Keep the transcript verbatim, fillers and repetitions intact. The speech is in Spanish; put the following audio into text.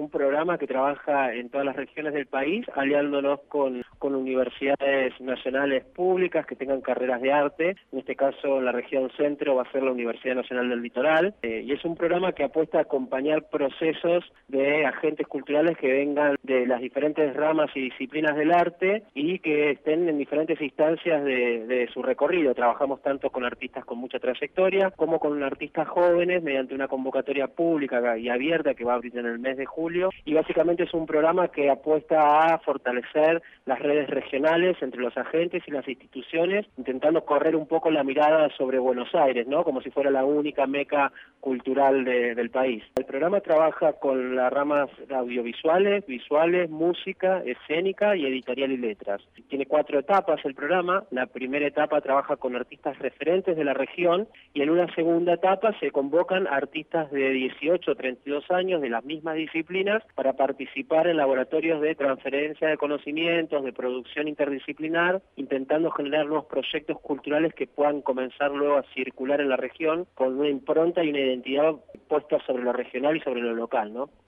un programa que trabaja en todas las regiones del país, aliándonos con, con universidades nacionales públicas que tengan carreras de arte. En este caso, en la región centro va a ser la Universidad Nacional del Litoral, eh, y es un programa que apuesta a acompañar procesos de agentes culturales que vengan de las diferentes ramas y disciplinas del arte y que estén en diferentes instancias de, de su recorrido. Trabajamos tanto con artistas con mucha trayectoria como con artistas jóvenes mediante una convocatoria pública y abierta que va a abrir en el mes de julio, y básicamente es un programa que apuesta a fortalecer las redes regionales entre los agentes y las instituciones, intentando correr un poco la mirada sobre Buenos Aires, ¿no? Como si fuera la única meca cultural de, del país. El programa trabaja con las ramas audiovisuales, visuales, música, escénica y editorial y letras. Tiene cuatro etapas el programa. La primera etapa trabaja con artistas referentes de la región y en una segunda etapa se convocan artistas de dieciocho a treinta y dos años de las mismas disciplinas para participar en laboratorios de transferencia de conocimientos, de producción interdisciplinar, intentando generar nuevos proyectos culturales que puedan comenzar luego a circular en la región con una impronta y una identidad puesta sobre lo regional y sobre lo local, ¿no?